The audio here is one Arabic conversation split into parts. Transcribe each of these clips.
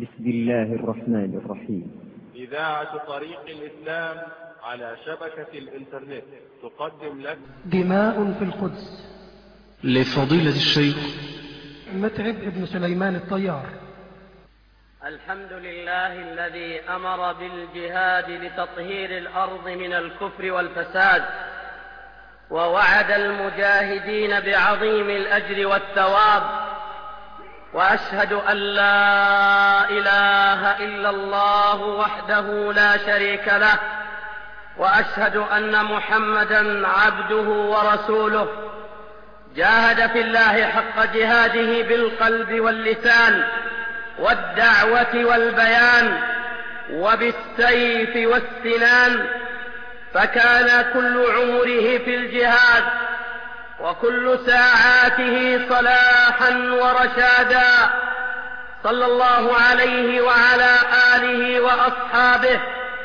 بسم الله الرحمن الرحيم. إذاعة طريق الإسلام على شبكة الإنترنت تقدم لك دماء في القدس لفضيلة الشيخ متعب ابن سليمان الطيار. الحمد لله الذي أمر بالجهاد لتطهير الأرض من الكفر والفساد، ووعد المجاهدين بعظيم الأجر والثواب، وأشهد أن لا إله إلا الله وحده لا شريك له، وأشهد أن محمدا عبده ورسوله، جاهد في الله حق جهاده بالقلب واللسان والدعوة والبيان وبالسيف والسنان، فكان كل عمره في الجهاد وكل ساعاته صلاحا ورشادا، صلى الله عليه وعلى آله وأصحابه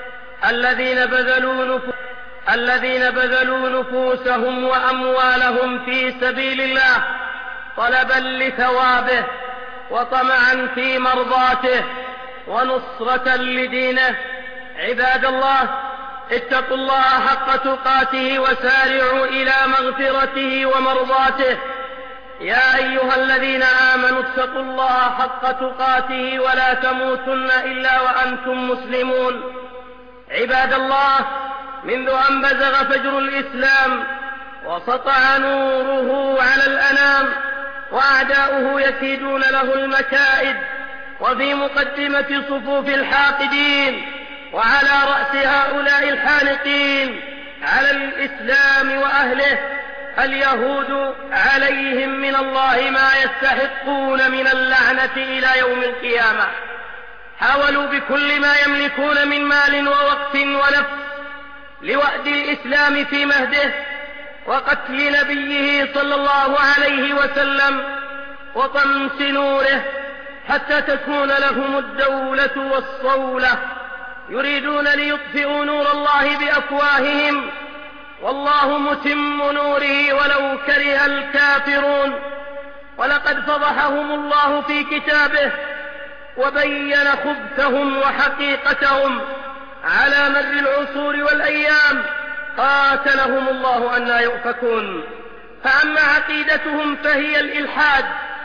الذين بذلوا نفوسهم وأموالهم في سبيل الله طلبا لثوابه وطمعا في مرضاته ونصرة لدينه. عباد الله، اتقوا الله حق تقاته وسارعوا إلى مغفرته ومرضاته. يا أيها الذين آمنوا اتقوا الله حق تقاته ولا تموتن إلا وأنتم مسلمون. عباد الله، منذ أن بزغ فجر الإسلام وسطع نوره على الأنام وأعداؤه يكيدون له المكائد، وفي مقدمة صفوف الحاقدين وعلى رأس هؤلاء الحانقين على الإسلام وأهله اليهود، عليهم من الله ما يستحقون من اللعنة إلى يوم القيامة. حاولوا بكل ما يملكون من مال ووقت ونفس لوأد الإسلام في مهده وقتل نبيه صلى الله عليه وسلم وطمس نوره حتى تكون لهم الدولة والصولة. يريدون ليطفئوا نور الله بأفواههم، والله متم نوره ولو كره الكافرون. ولقد فضحهم الله في كتابه وبين خبثهم وحقيقتهم على مر العصور والأيام، قاتلهم الله أنى يؤفكون. فأما عقيدتهم فهي الإلحاد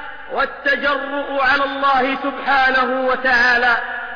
والتجرؤ على الله سبحانه وتعالى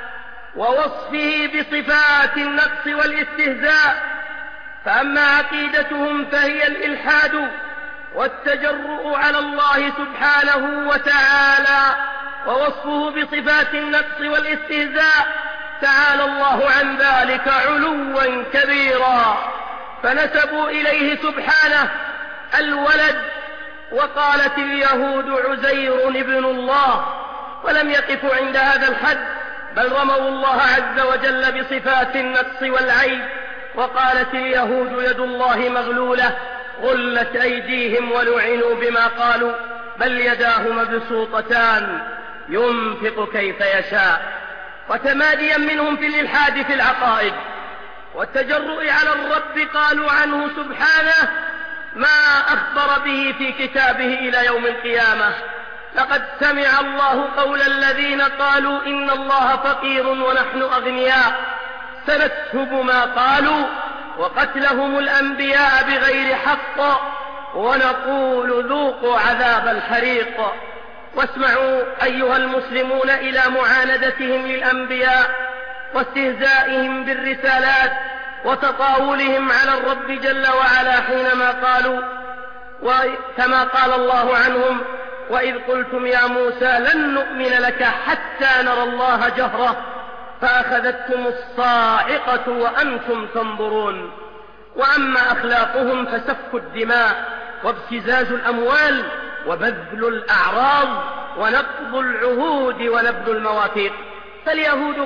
ووصفه بصفات النقص والاستهزاء. فأما عقيدتهم فهي الإلحاد والتجرؤ على الله سبحانه وتعالى ووصفه بصفات النقص والاستهزاء، تعالى الله عن ذلك علوا كبيرا. فنسبوا إليه سبحانه الولد، وقالت اليهود عزير ابن الله، ولم يقفوا عند هذا الحد، بل رموا الله عز وجل بصفات النقص والعيب. وقالت اليهود يد الله مغلولة غلت أيديهم ولعنوا بما قالوا، بل يداه مبسوطتان ينفق كيف يشاء. وتماديا منهم في الإلحاد في العقائد والتجرؤ على الرب، قالوا عنه سبحانه ما أخبر به في كتابه إلى يوم القيامة. لقد سمع الله قول الذين قالوا إن الله فقير ونحن أغنياء، سنكتب ما قالوا وقتلهم الأنبياء بغير حق ونقول ذوقوا عذاب الحريق. واسمعوا أيها المسلمون إلى معاندتهم للأنبياء واستهزائهم بالرسالات وتطاولهم على الرب جل وعلا حينما قالوا، وكما قال الله عنهم: وإذ قلتم يا موسى لن نؤمن لك حتى نرى الله جهرة فأخذتكم الصاعقة وأنتم تنظرون. وأما أخلاقهم فسفك الدماء وابتزاز الأموال وبذل الأعراض ونقض العهود ونبذ المواثيق. فاليهود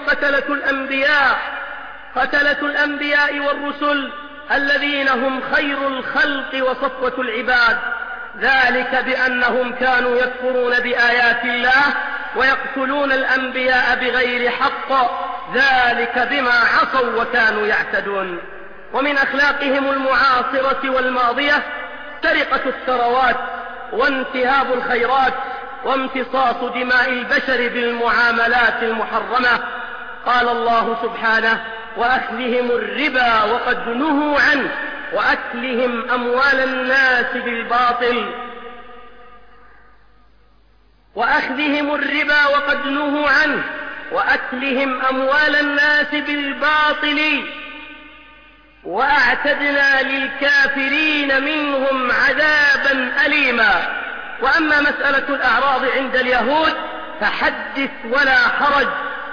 قتلة الأنبياء والرسل الذين هم خير الخلق وصفوة العباد، ذلك بأنهم كانوا يكفرون بآيات الله ويقتلون الأنبياء بغير حق، ذلك بما عصوا وكانوا يعتدون. ومن أخلاقهم المعاصرة والماضية سرقة الثروات وانتهاب الخيرات وامتصاص دماء البشر بالمعاملات المحرمة. قال الله سبحانه: وأكلهم الربا وقد نهوا عنه وأكلهم أموال الناس بالباطل وأخذهم الربا وقد نهوا عنه وأكلهم أموال الناس بالباطل وأعتدنا للكافرين منهم عذابا أليما. وأما مسألة الأعراض عند اليهود فحدث ولا حرج،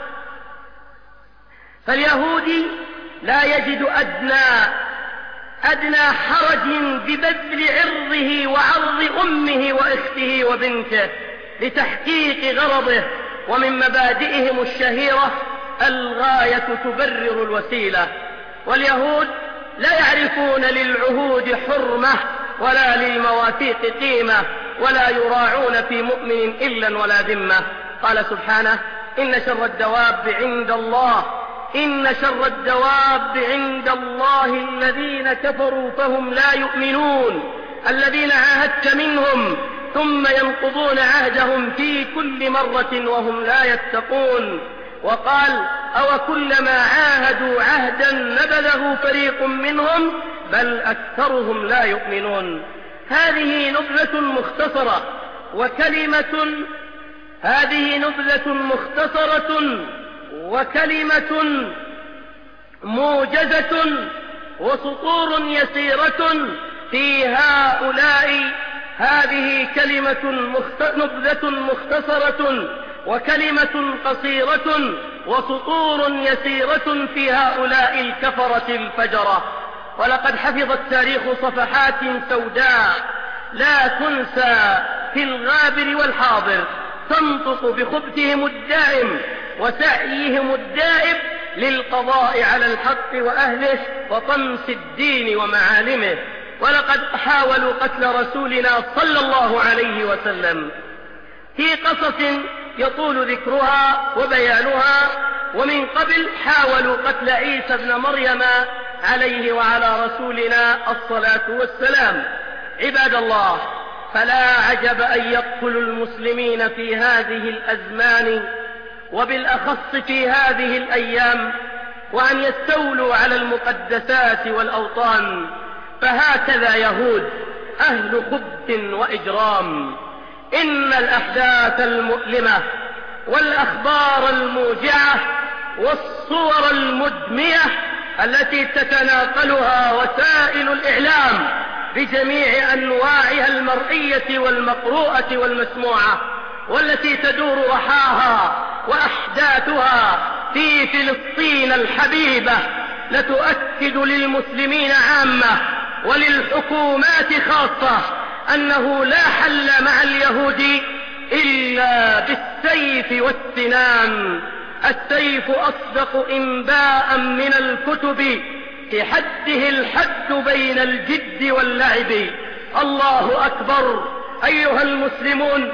فاليهودي لا يجد أدنى حرج ببذل عرضه وعرض أمه وأخته وبنته لتحقيق غرضه. ومن مبادئهم الشهيرة: الغاية تبرر الوسيلة. واليهود لا يعرفون للعهود حرمة ولا للمواثيق قيمة، ولا يراعون في مؤمن إلا ولا ذمة. قال سبحانه: إن شر الدواب عند الله الذين كفروا فهم لا يؤمنون، الذين عاهدت منهم ثم ينقضون عهدهم في كل مرة وهم لا يتقون. وقال: أو كلما عاهدوا عهدا نبذه فريق منهم بل أكثرهم لا يؤمنون. هذه نبذة مختصرة وكلمة موجزة وسطور يسيرة في هؤلاء. هذه نبذة مختصرة وكلمة قصيرة وسطور يسيرة في هؤلاء الكفرة الفجرة. ولقد حفظ التاريخ صفحات سوداء لا تنسى في الغابر والحاضر، تنطق بخبثهم الدائم وسعيهم الدائب للقضاء على الحق وأهله وطمس الدين ومعالمه. ولقد حاولوا قتل رسولنا صلى الله عليه وسلم في قصص يطول ذكرها وبيانها، ومن قبل حاولوا قتل عيسى ابن مريم عليه وعلى رسولنا الصلاة والسلام. عباد الله، فلا عجب أن يقتلوا المسلمين في هذه الأزمان وبالأخص في هذه الأيام، وأن يستولوا على المقدسات والأوطان. فهكذا يهود أهل خبث وإجرام. إن الأحداث المؤلمة والأخبار الموجعة والصور المدمية التي تتناقلها وسائل الإعلام بجميع أنواعها المرئية والمقروءة والمسموعة، والتي تدور رحاها وأحداثها في فلسطين الحبيبة، لتؤكد للمسلمين عامة وللحكومات خاصة أنه لا حل مع اليهود إلا بالسيف والسنان. السيف أصدق إنباء من الكتب، في حده الحد بين الجد واللعب. الله أكبر. أيها المسلمون،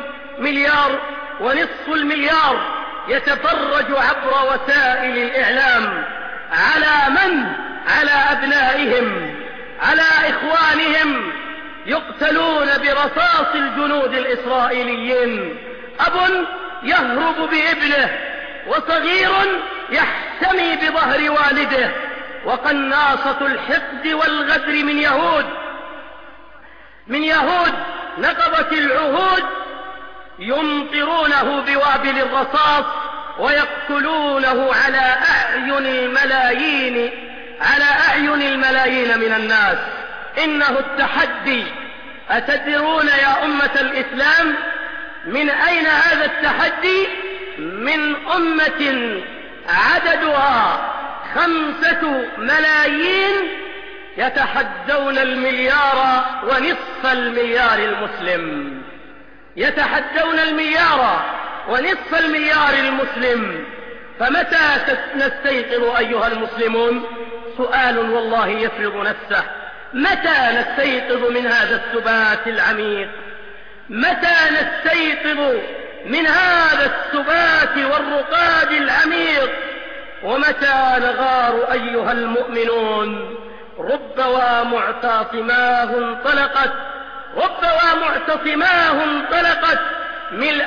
1.5 مليار يتفرج عبر وسائل الإعلام على من؟ على أبنائهم، على إخوانهم يقتلون برصاص الجنود الإسرائيليين. أب يهرب بابنه، وصغير يحتمي بظهر والده، وقناصة الحقد والغدر من يهود نقضت العهود يمطرونه بوابل الرصاص ويقتلونه على أعين الملايين من الناس. إنه التحدي. أتدرون يا أمة الإسلام من أين هذا التحدي؟ من أمة عددها 5 ملايين يتحدون 1.5 مليار المسلم، يتحدون 1.5 مليار المسلم. فمتى نستيقظ أيها المسلمون؟ سؤال والله يفرض نفسه. متى نستيقظ من هذا السبات العميق؟ متى نستيقظ من هذا السبات والرقاد العميق؟ ومتى نغار أيها المؤمنون؟ رب ومعتصماه انطلقت ملء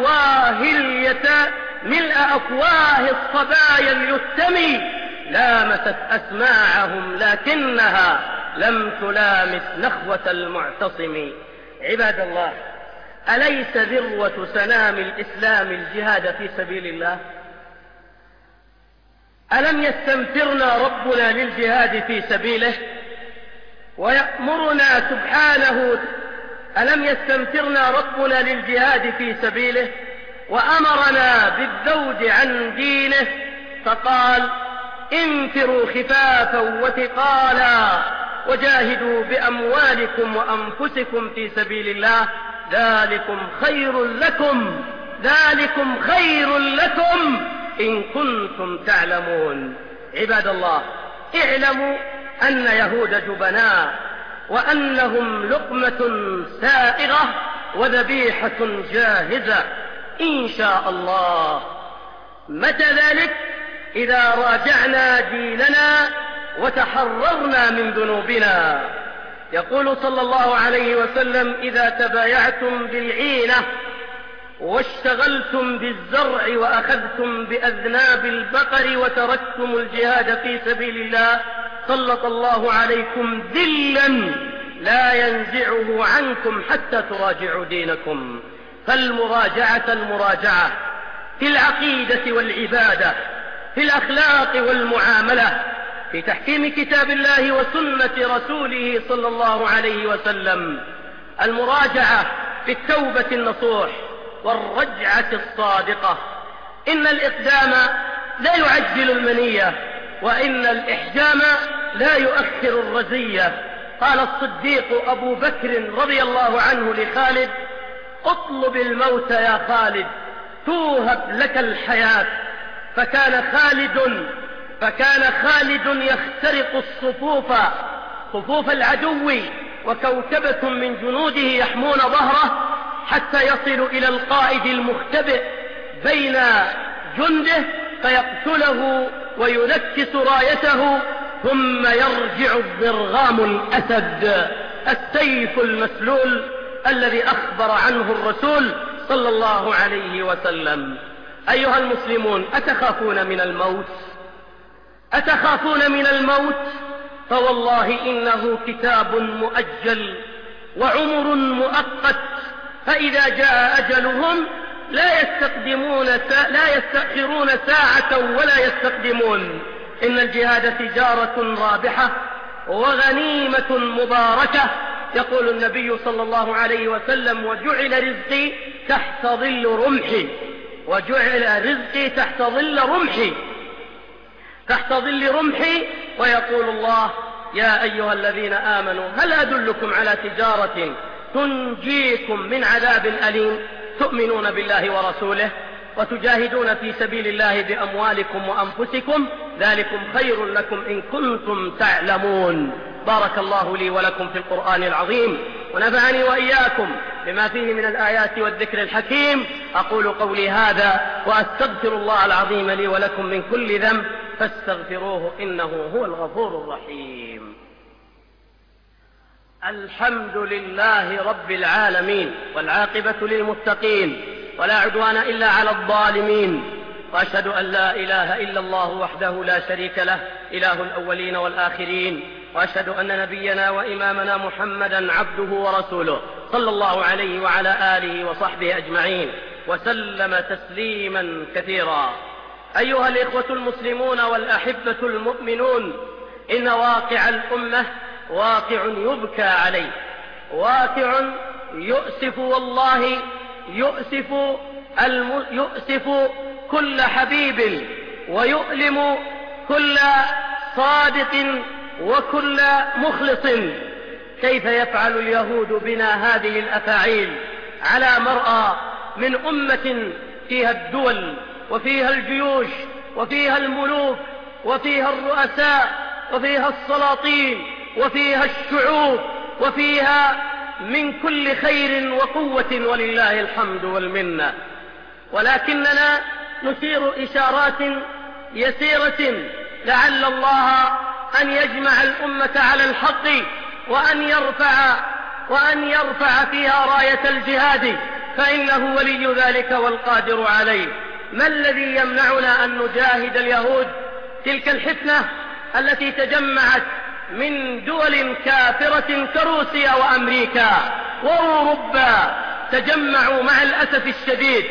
أفواه الصبايا اليتم لامست أسماعهم لكنها لم تلامس نخوة المعتصم. عباد الله، أليس ذروة سنام الإسلام الجهاد في سبيل الله؟ ألم يستنفرنا ربنا للجهاد في سبيله ويأمرنا سبحانه؟ ألم يستنفرنا ربنا للجهاد في سبيله وأمرنا بالذود عن دينه فقال: انفروا خفافا وثقالا وجاهدوا بأموالكم وأنفسكم في سبيل الله ذلكم خير لكم إن كنتم تعلمون. عباد الله، اعلموا أن يهود جبناء وأنهم لقمة سائغة وذبيحة جاهزة إن شاء الله. متى ذلك؟ إذا راجعنا ديننا وتحررنا من ذنوبنا. يقول صلى الله عليه وسلم: إذا تبايعتم بالعينة واشتغلتم بالزرع وأخذتم بأذناب البقر وتركتم الجهاد في سبيل الله سلط الله عليكم ذلا لا ينزعه عنكم حتى تراجعوا دينكم. فالمراجعة في العقيدة والعبادة، في الأخلاق والمعاملة، في تحكيم كتاب الله وسنة رسوله صلى الله عليه وسلم. المراجعة في التوبة النصوح والرجعة الصادقة. إن الإقدام لا يعجل المنية، وإن الإحجام لا يؤخر الرزية. قال الصديق أبو بكر رضي الله عنه لخالد: اطلب الموت يا خالد توهب لك الحياة. فكان خالد يخترق صفوف العدو وكوكبة من جنوده يحمون ظهره حتى يصل إلى القائد المختبئ بين جنده فيقتله وينكس رايته، ثم يرجع الضرغام الأسد السيف المسلول الذي أخبر عنه الرسول صلى الله عليه وسلم. أيها المسلمون، أتخافون من الموت؟ فوالله إنه كتاب مؤجل وعمر مؤقت، فإذا جاء أجلهم لا يستأخرون ساعة ولا يستقدمون. إن الجهاد تجارة رابحة وغنيمة مباركة. يقول النبي صلى الله عليه وسلم: وجعل رزقي تحت ظل رمحي. ويقول الله: يا أيها الذين آمنوا هل أدلكم على تجارة تنجيكم من عذاب أليم تؤمنون بالله ورسوله وتجاهدون في سبيل الله بأموالكم وأنفسكم ذلكم خير لكم إن كنتم تعلمون. بارك الله لي ولكم في القرآن العظيم، ونفعني وإياكم بما فيه من الآيات والذكر الحكيم. أقول قولي هذا وأستغفر الله العظيم لي ولكم من كل ذنب فاستغفروه إنه هو الغفور الرحيم. الحمد لله رب العالمين، والعاقبة للمتقين، ولا عدوان إلا على الظالمين، وأشهد أن لا إله إلا الله وحده لا شريك له إله الأولين والآخرين، وأشهد أن نبينا وإمامنا محمدا عبده ورسوله صلى الله عليه وعلى آله وصحبه أجمعين وسلم تسليما كثيرا. أيها الإخوة المسلمون والأحبة المؤمنون، إن واقع الأمة واقع يبكى عليه، واقع يؤسف، والله يؤسف كل حبيب ويؤلم كل صادق وكل مخلص. كيف يفعل اليهود بنا هذه الأفاعيل على مرأى من أمة فيها الدول وفيها الجيوش وفيها الملوك وفيها الرؤساء وفيها السلاطين وفيها الشعوب وفيها من كل خير وقوة ولله الحمد والمنة، ولكننا نشير إشارات يسيرة لعل الله أن يجمع الأمة على الحق وأن يرفع فيها راية الجهاد فإنه ولي ذلك والقادر عليه. ما الذي يمنعنا أن نجاهد اليهود؟ تلك الحفنة التي تجمعت من دول كافرة كروسيا وأمريكا وأوروبا، تجمعوا مع الأسف الشديد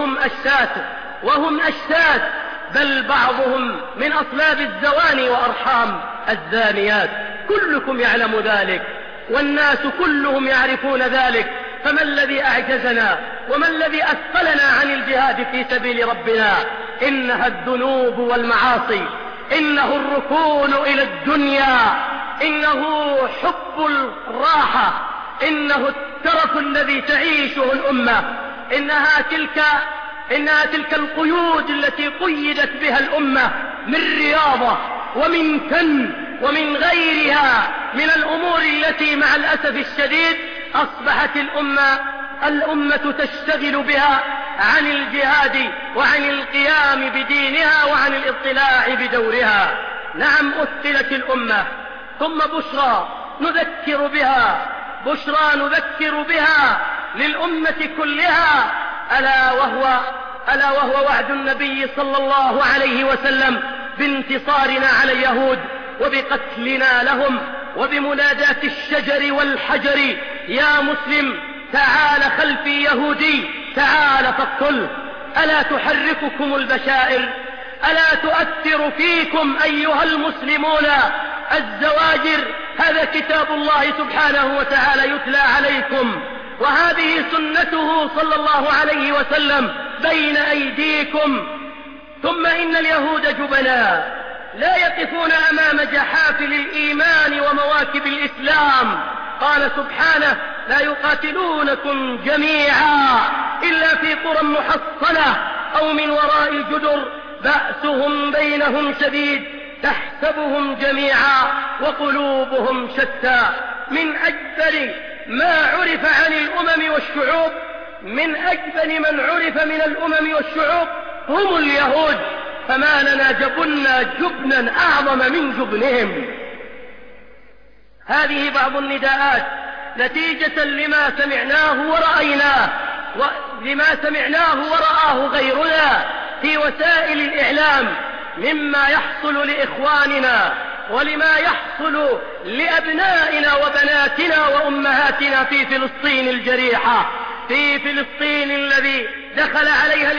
وهم أشتات، بل بعضهم من أصلاب الزواني وأرحام الزانيات. كلكم يعلم ذلك والناس كلهم يعرفون ذلك، فما الذي أعجزنا وما الذي أثقلنا عن الجهاد في سبيل ربنا؟ إنها الذنوب والمعاصي، إنه الركون إلى الدنيا، إنه حب الراحة، إنه الترف الذي تعيشه الأمة، إنها تلك القيود التي قيدت بها الأمة من رياضة ومن فن ومن غيرها من الأمور التي مع الأسف الشديد أصبحت الأمة تشتغل بها عن الجهاد وعن القيام بدينها وعن الاطلاع بدورها. نعم، أثلت الأمة، ثم بشرى نذكر بها للأمة كلها، ألا وهو وعد النبي صلى الله عليه وسلم بانتصارنا على اليهود وبقتلنا لهم وبمناداة الشجر والحجر: يا مسلم تعال خلفي يهودي، تعال فاقتله. ألا تحرككم البشائر؟ ألا تؤثر فيكم أيها المسلمون الزواجر؟ هذا كتاب الله سبحانه وتعالى يتلى عليكم، وهذه سنته صلى الله عليه وسلم بين أيديكم. ثم إن اليهود جبناء لا يقفون أمام جحافل الإيمان ومواكب الإسلام. قال سبحانه: لا يقاتلونكم جميعا إلا في قرى محصنة أو من وراء جدر بأسهم بينهم شديد تحسبهم جميعا وقلوبهم شتى. من أجبر ما عرف عن الأمم والشعوب، من أجبن من عرف من الأمم والشعوب هم اليهود، فما لنا جبنا أعظم من جبنهم. هذه بعض النداءات نتيجة لما سمعناه ورآه غيرنا في وسائل الإعلام مما يحصل لإخواننا ولما يحصل لأبنائنا وبناتنا وأمهاتنا في فلسطين الجريحة، في فلسطين الذي دخل عليها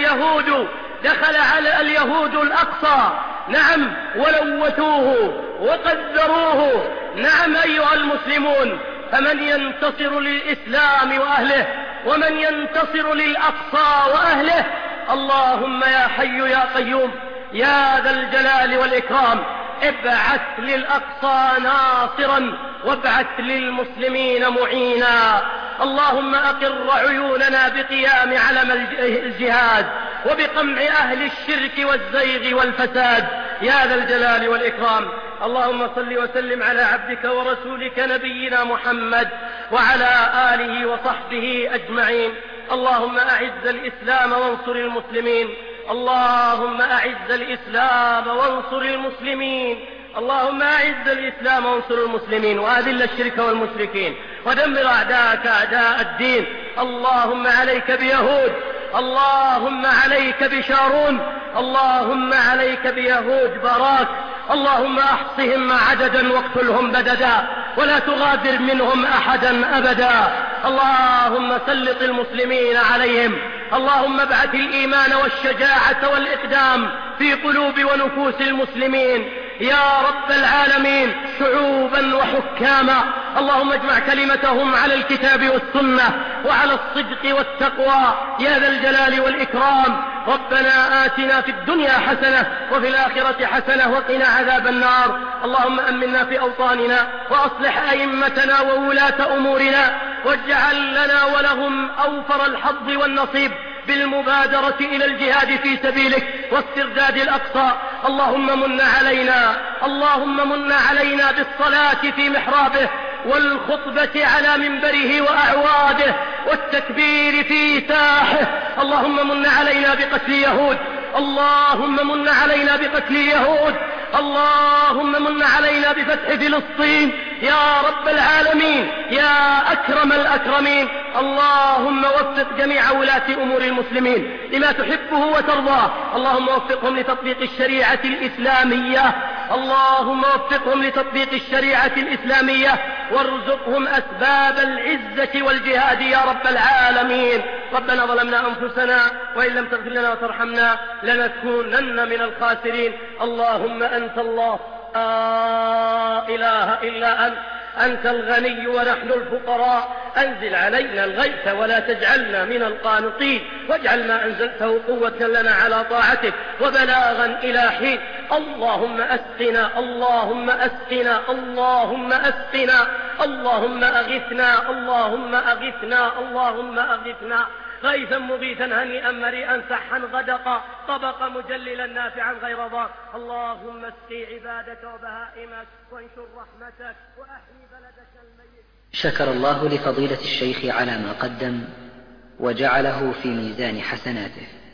اليهود الأقصى. نعم، ولوثوه وقدروه. نعم أيها المسلمون، فمن ينتصر للإسلام وأهله ومن ينتصر للأقصى وأهله؟ اللهم يا حي يا قيوم يا ذا الجلال والإكرام، ابعث للأقصى ناصرا وابعث للمسلمين معينا. اللهم أقر عيوننا بقيام علم الجهاد وبقمع أهل الشرك والزيغ والفساد يا ذا الجلال والإكرام. اللهم صل وسلم على عبدك ورسولك نبينا محمد وعلى آله وصحبه أجمعين. اللهم أعز الإسلام وانصر المسلمين، اللهم أعز الإسلام وانصر المسلمين، اللهم أعز الإسلام وانصر المسلمين، وأذل الشرك والمشركين، ودمر أعداءك أعداء الدين. اللهم عليك بيهود، اللهم عليك بشارون، اللهم عليك بيهود باراك. اللهم احصهم عددا واقتلهم بددا ولا تغادر منهم أحدا أبدا. اللهم سلط المسلمين عليهم، اللهم ابعث الإيمان والشجاعة والإقدام في قلوب ونفوس المسلمين يا رب العالمين، شعوبا وحكاما. اللهم اجمع كلمتهم على الكتاب والسنة وعلى الصدق والتقوى يا ذا الجلال والإكرام. ربنا آتنا في الدنيا حسنة وفي الآخرة حسنة وقنا عذاب النار. اللهم أمنا في أوطاننا وأصلح أئمتنا وولاة أمورنا، واجعل لنا ولهم أوفر الحظ والنصيب بالمبادرة إلى الجهاد في سبيلك واسترداد الأقصى. اللهم من علينا بالصلاة في محرابه والخطبة على منبره وأعواده والتكبير في ساحه. اللهم من علينا بقتل يهود، اللهم من علينا بقتل يهود، اللهم من علينا بفتح فلسطين يا رب العالمين يا أكرم الأكرمين. اللهم وفق جميع ولاة أمور المسلمين لما تحبه وترضاه. اللهم وفقهم لتطبيق الشريعة الإسلامية. اللهم وفقهم لتطبيق الشريعة الإسلامية وارزقهم أسباب العزة والجهاد يا رب العالمين. ربنا ظلمنا أنفسنا وإن لم تغفر لنا وترحمنا لنكونن من الخاسرين. اللهم أنت الله لا إله إلا أنت، أنت الغني ونحن الفقراء. أنزل علينا الغيث ولا تجعلنا من القانطين، واجعل ما أنزلته قوة لنا على طاعتك وبلاغا إلى حين. اللهم أسقنا، اللهم أسقنا، اللهم أسقنا، اللهم أغثنا، اللهم أغثنا، اللهم أغثنا غيثا مغيثا هنيئا مريئا سحا غدقا طبقا مجللا نافعا غير ضار. اللهم اسقي عبادك وبهائمك وانشر رحمتك وأحيي بلدك الميت. شكر الله لفضيلة الشيخ على ما قدم وجعله في ميزان حسناته.